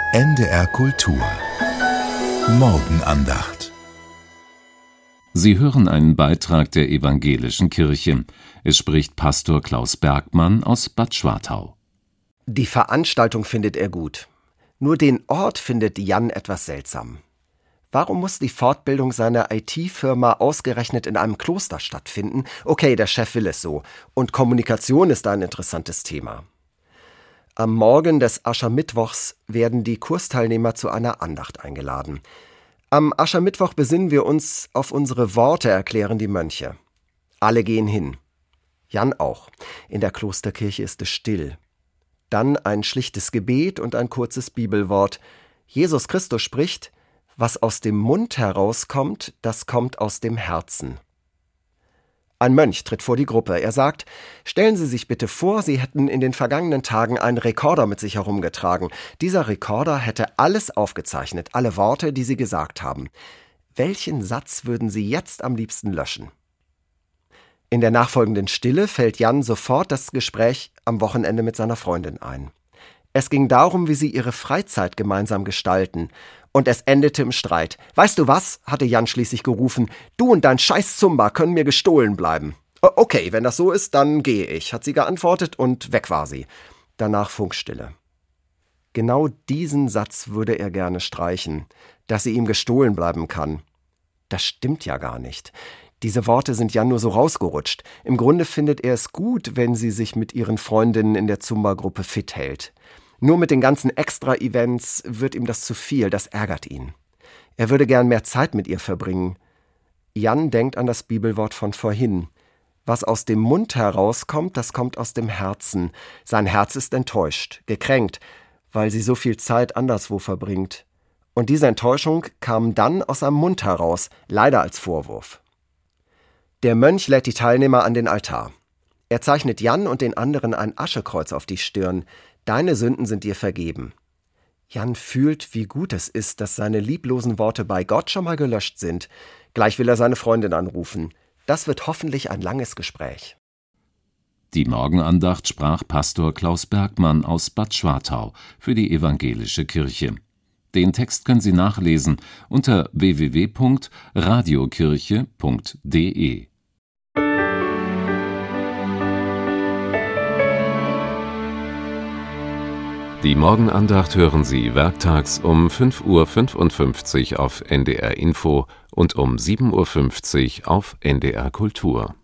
NDR Kultur Morgenandacht. Sie hören einen Beitrag der Evangelischen Kirche. Es spricht Pastor Klaus Bergmann aus Bad Schwartau. Die Veranstaltung findet er gut. Nur den Ort findet Jan etwas seltsam. Warum muss die Fortbildung seiner IT-Firma ausgerechnet in einem Kloster stattfinden? Okay, der Chef will es so. Und Kommunikation ist da ein interessantes Thema. Am Morgen des Aschermittwochs werden die Kursteilnehmer zu einer Andacht eingeladen. Am Aschermittwoch besinnen wir uns auf unsere Worte, erklären die Mönche. Alle gehen hin. Jan auch. In der Klosterkirche ist es still. Dann ein schlichtes Gebet und ein kurzes Bibelwort. Jesus Christus spricht: Was aus dem Mund herauskommt, das kommt aus dem Herzen. Ein Mönch tritt vor die Gruppe. Er sagt: Stellen Sie sich bitte vor, Sie hätten in den vergangenen Tagen einen Rekorder mit sich herumgetragen. Dieser Rekorder hätte alles aufgezeichnet, alle Worte, die Sie gesagt haben. Welchen Satz würden Sie jetzt am liebsten löschen? In der nachfolgenden Stille fällt Jan sofort das Gespräch am Wochenende mit seiner Freundin ein. Es ging darum, wie sie ihre Freizeit gemeinsam gestalten. Und es endete im Streit. Weißt du was, hatte Jan schließlich gerufen, du und dein scheiß Zumba können mir gestohlen bleiben. Okay, wenn das so ist, dann gehe ich, hat sie geantwortet und weg war sie. Danach Funkstille. Genau diesen Satz würde er gerne streichen, dass sie ihm gestohlen bleiben kann. Das stimmt ja gar nicht. Diese Worte sind Jan nur so rausgerutscht. Im Grunde findet er es gut, wenn sie sich mit ihren Freundinnen in der Zumba-Gruppe fit hält. Nur mit den ganzen Extra-Events wird ihm das zu viel, das ärgert ihn. Er würde gern mehr Zeit mit ihr verbringen. Jan denkt an das Bibelwort von vorhin. Was aus dem Mund herauskommt, das kommt aus dem Herzen. Sein Herz ist enttäuscht, gekränkt, weil sie so viel Zeit anderswo verbringt. Und diese Enttäuschung kam dann aus seinem Mund heraus, leider als Vorwurf. Der Mönch lädt die Teilnehmer an den Altar. Er zeichnet Jan und den anderen ein Aschekreuz auf die Stirn. Deine Sünden sind dir vergeben. Jan fühlt, wie gut es ist, dass seine lieblosen Worte bei Gott schon mal gelöscht sind. Gleich will er seine Freundin anrufen. Das wird hoffentlich ein langes Gespräch. Die Morgenandacht sprach Pastor Klaus Bergmann aus Bad Schwartau für die Evangelische Kirche. Den Text können Sie nachlesen unter www.radiokirche.de. Die Morgenandacht hören Sie werktags um 5:55 Uhr auf NDR Info und um 7:50 Uhr auf NDR Kultur.